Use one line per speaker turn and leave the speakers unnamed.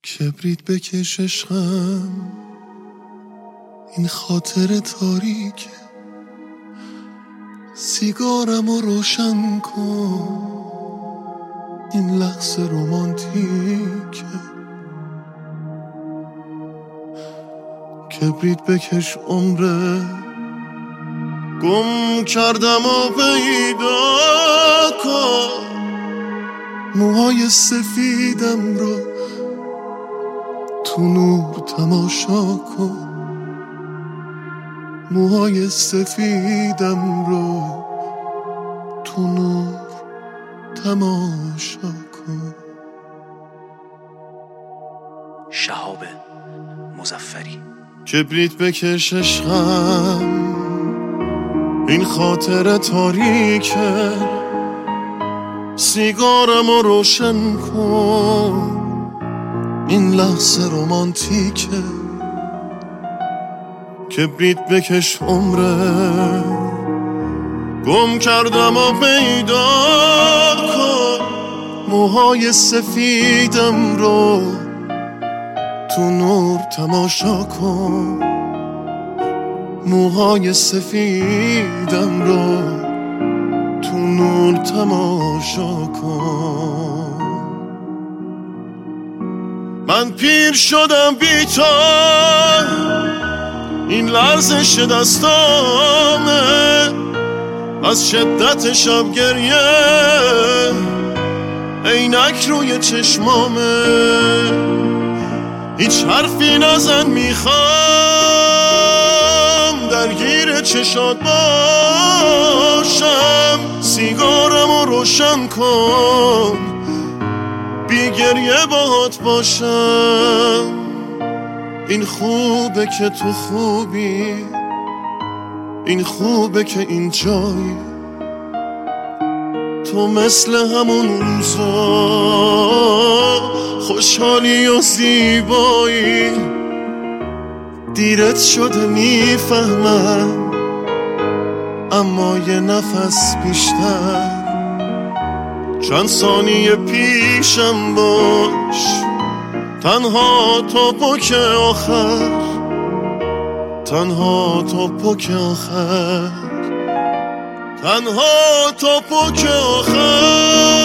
کبریت بکش عشقم، این خاطر تاریکه. سیگارمو روشن کن، این لحظه رومانتیکه. کبریت بکش عمره، گم کردم و پیدا کن. موهای سفیدم رو تو نور تماشا کن. موهای سفیدم رو تو نور تماشا کن.
شهاب مظفری.
کبریت بکش عشقم، این خاطر تاریکه. سیگارمو روشن کن، این لحظه رومانتیکه. کبریت بکش عمره، گم کردم و پیدا کن. موهای سفیدم رو تو نور تماشا کن. موهای سفیدم رو تو نور تماشا کن. من پیر شدم بی تو، این لرزش دستامه از شدت شب گریه. عینک روی چشمامه، هیچ حرفی نزن، میخوام درگیر چشات باشم. سیگارمو روشن کن، بی گریه باهات باشم. این خوبه که تو خوبی، این خوبه که این جایی. تو مثل همون روزا خوشحالی و زیبایی. دیرت شده میفهمم، اما یه نفس بیشتر. چند ثانیه پیشم باش، تنها تا پک آخر. تنها تا پک آخر. تنها تا پک آخر.